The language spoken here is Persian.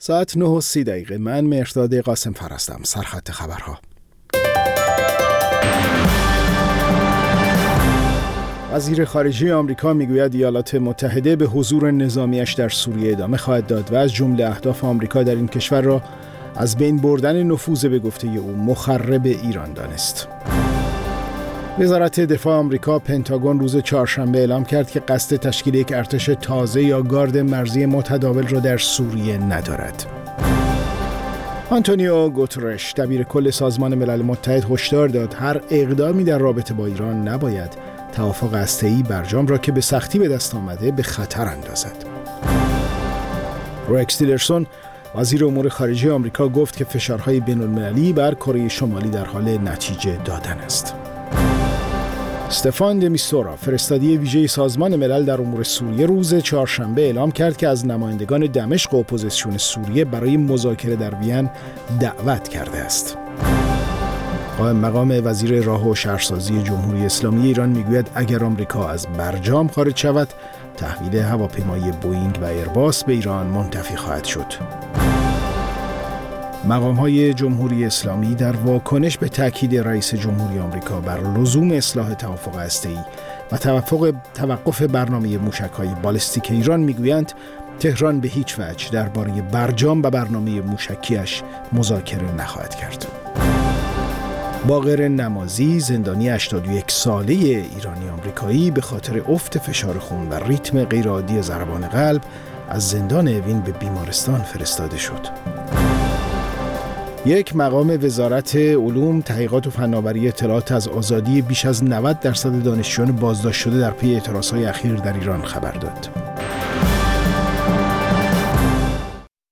ساعت 9:30. من مهرداد قاسم هستم. سرخط خبرها. وزیر خارجه آمریکا میگوید ایالات متحده به حضور نظامیش در سوریه ادامه خواهد داد و از جمله اهداف آمریکا در این کشور را از بین بردن نفوذ به گفته او مخرب ایران دانست. وزارت دفاع آمریکا پنتاگون روز چهارشنبه اعلام کرد که قصد تشکیل یک ارتش تازه یا گارد مرزی متداول را در سوریه ندارد. آنتونیو گوترش دبیر کل سازمان ملل متحد هشدار داد هر اقدامی در رابطه با ایران نباید توافق هسته‌ای برجام را که به سختی به دست آمده به خطر اندازد. رکس تیلرسون وزیر امور خارجه آمریکا گفت که فشارهای بین‌المللی بر کره شمالی در حال نتیجه دادن است. استفان د میستورا فرستادی ویژه سازمان ملل در امور سوریه روز چهارشنبه اعلام کرد که از نمایندگان دمشق و اپوزیسیون سوریه برای مذاکره در وین دعوت کرده است. قائم مقام وزیر راه و شهرسازی جمهوری اسلامی ایران میگوید اگر آمریکا از برجام خارج شود، تحویل هواپیمای بوئینگ و ایرباس به ایران منتفی خواهد شد. مقام‌های جمهوری اسلامی در واکنش به تاکید رئیس جمهوری آمریکا بر لزوم اصلاح توافق هسته‌ای و توقف برنامه موشک‌های بالستیک ایران میگویند تهران به هیچ وجه درباره برجام و برنامه موشکیش مذاکره نخواهد کرد. باقر نمازی زندانی 81 ساله ایرانی آمریکایی به خاطر افت فشار خون و ریتم غیرعادی ضربان قلب از زندان اوین به بیمارستان فرستاده شد. یک مقام وزارت علوم، تحقیقات و فناوری اطلاعات از آزادی بیش از 90% دانشجویان بازداشت شده در پی اعتراضهای اخیر در ایران خبر داد.